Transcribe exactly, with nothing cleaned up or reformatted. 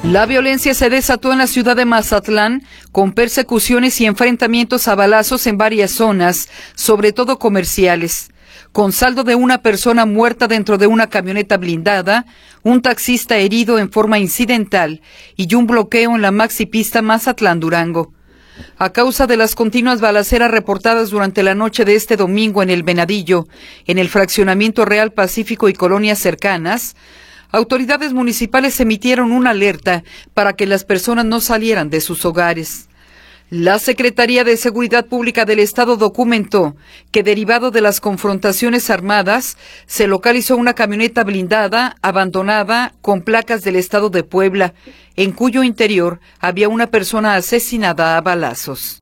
La violencia se desató en la ciudad de Mazatlán, con persecuciones y enfrentamientos a balazos en varias zonas, sobre todo comerciales, con saldo de una persona muerta dentro de una camioneta blindada, un taxista herido en forma incidental y un bloqueo en la maxipista Mazatlán-Durango. A causa de las continuas balaceras reportadas durante la noche de este domingo en el Venadillo, en el fraccionamiento Real Pacífico y colonias cercanas, autoridades municipales emitieron una alerta para que las personas no salieran de sus hogares. La Secretaría de Seguridad Pública del Estado documentó que, derivado de las confrontaciones armadas, se localizó una camioneta blindada, abandonada, con placas del Estado de Puebla, en cuyo interior había una persona asesinada a balazos.